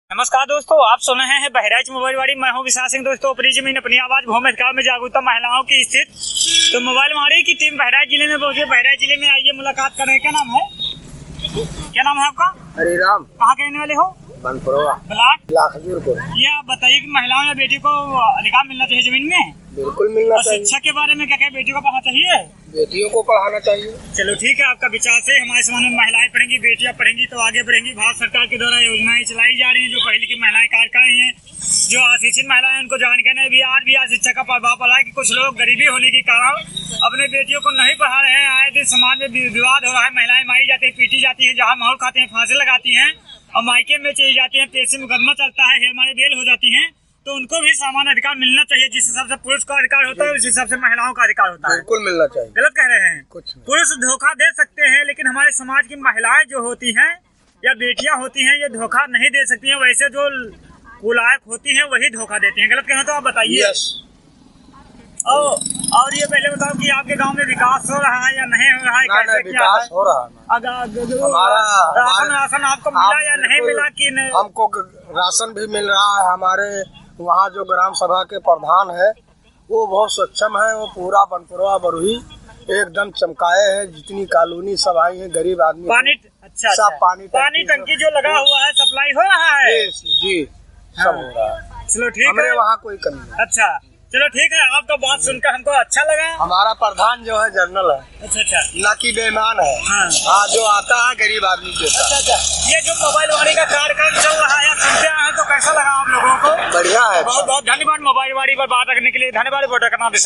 नमस्कार दोस्तों, आप सुन रहे हैं बहराइच मोबाइल वाड़ी। मैं हूं विशाल सिंह। दोस्तों, अपनी जमीन अपनी आवाज भूमि अधिकार में जागरूकता महिलाओं की स्थित तो मोबाइल वाड़ी की टीम बहराइच जिले में पहुंची। बहराइच जिले में आइए, मुलाकात करें। क्या नाम है? क्या नाम है आपका? हरिराम। कहाँ के रहने वाले हो? ब्लॉक। ये आप बताइए कि महिलाओं या बेटी को अधिकार मिलना चाहिए जमीन में? बिल्कुल मिलना चाहिए। शिक्षा के बारे में क्या क्या बेटियों को पढ़ना चाहिए? बेटियों को पढ़ाना चाहिए। चलो ठीक है, आपका विचार से हमारे समाज में महिलाएं पढ़ेंगी, बेटियां पढ़ेंगी तो आगे बढ़ेंगी। भारत सरकार के द्वारा योजनाएं चलाई जा रही हैं जो पढ़ी लिखी महिलाएं कार्य कर रही हैं। जो अशिक्षित महिलाएं उनको जानकारी नहीं, भी आज शिक्षा का प्रभाव पड़ा है कि कुछ लोग गरीबी होने के कारण अपने बेटियों को नहीं पढ़ा रहे हैं। आए दिन समाज में विवाद हो रहा है, महिलाएं मारी जाती है, पीटी जाती है, जहाँ माहौल खाते हैं फांसी लगाती हैं और मायके में चली जाती है, पेश मुकदमा चलता है, हमारे बेल हो जाती है। तो उनको भी समान अधिकार मिलना चाहिए। जिस हिसाब से पुरुष का अधिकार होता है उस हिसाब से महिलाओं का अधिकार होता है। बिल्कुल मिलना चाहिए। गलत कह रहे हैं? कुछ नहीं। पुरुष धोखा दे सकते हैं, लेकिन हमारे समाज की महिलाएं जो होती हैं या बेटियां होती हैं ये धोखा नहीं दे सकती हैं। वैसे जो कुलायक होती हैं वही धोखा देती हैं। गलत कह रहे तो आप बताइए। और ये पहले बताओ कि आपके गांव में विकास हो रहा है या नहीं हो रहा है? कैसे क्या विकास हो रहा है। राशन आपको मिला या नहीं मिला? कि हमको राशन भी मिल रहा है। हमारे वहाँ जो ग्राम सभा के प्रधान है वो बहुत सक्षम है। वो पूरा बनपुरवा बरुही एकदम चमकाए है। जितनी कॉलोनी सब आई है, गरीब आदमी पानी सब पानी टंकी जो लगा हुआ है सप्लाई हो रहा है? जी सब हो रहा है। चलो ठीक है, हमारे वहाँ कोई कमी नहीं। अच्छा चलो ठीक है, आपका बात सुनकर हमको अच्छा लगा। हमारा प्रधान जो है जनरल है। अच्छा ना कि बेईमान है। हाँ जो आता है गरीब आदमी देता है। अच्छा, ये जो मोबाइल वाड़ी का कार्यक्रम चल रहा है सुनते हैं तो कैसा लगा आप लोगों को? बढ़िया है। बहुत बहुत धन्यवाद मोबाइल वाड़ी पर बात करने के लिए। धन्यवाद।